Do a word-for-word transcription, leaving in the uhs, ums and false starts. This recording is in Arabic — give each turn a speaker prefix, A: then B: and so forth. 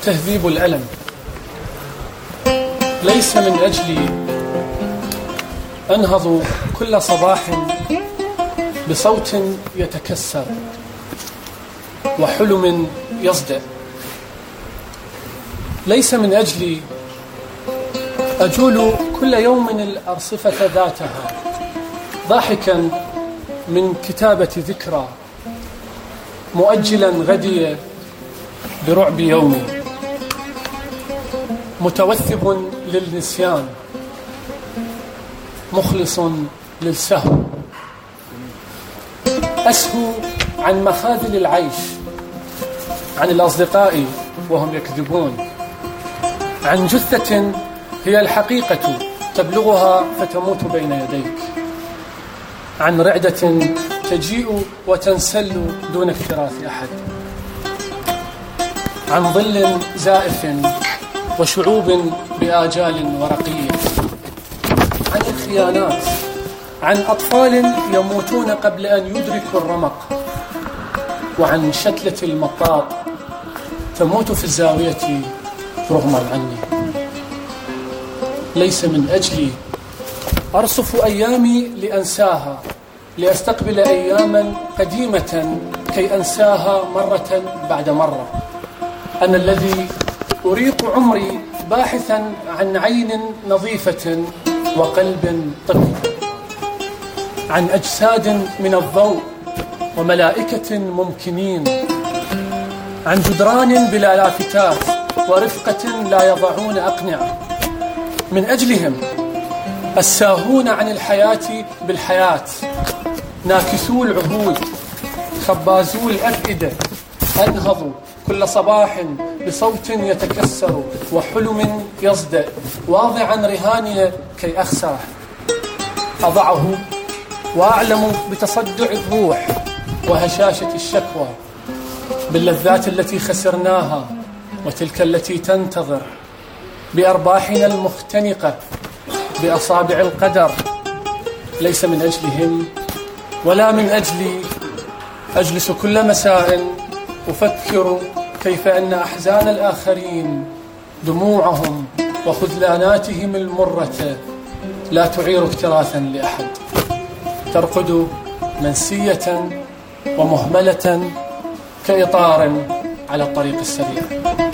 A: تهذيب الألم ليس من أجل أنهض كل صباح بصوت يتكسر وحلم يصدأ، ليس من أجل أجول كل يوم الأرصفة ذاتها ضاحكا من كتابة ذكرى، مؤجلا غدي برعب يومي، متوثب للنسيان، مخلص للسهو، أسهو عن مخاذل العيش، عن الأصدقاء وهم يكذبون، عن جثة هي الحقيقة تبلغها فتموت بين يديك، عن رعدة تجيء وتنسل دون اكتراث أحد، عن ظل زائف وشعوب بآجال ورقية، عن الخيانات، عن أطفال يموتون قبل أن يدركوا الرمق، وعن شتلة المطاط تموت في الزاوية رغما عني. ليس من أجلي أرصف أيامي لأنساها، لأستقبل أياما قديمة كي أنساها مرة بعد مرة. أنا الذي أريق عمري باحثا عن عين نظيفة وقلب طفل، عن أجساد من الضوء وملائكة ممكنين، عن جدران بلا لافتات ورفقة لا يضعون أقنعة. من أجلهم الساهون عن الحياة بالحياة، ناكثو العهود، خبازو الأفئدة، أنهضوا كل صباح بصوت يتكسر وحلم يصدأ، واضعا رهاني كي أخسره، أضعه وأعلم بتصدع الروح وهشاشة الشكوى، باللذات التي خسرناها وتلك التي تنتظر، بأرباحنا المختنقة بأصابع القدر. ليس من أجلهم ولا من أجلي أجلس كل مساء أفكر كيف أن أحزان الآخرين، دموعهم وخذلاناتهم المرة لا تعير اكتراثا لأحد، ترقد منسية ومهملة كإطار على الطريق السريع.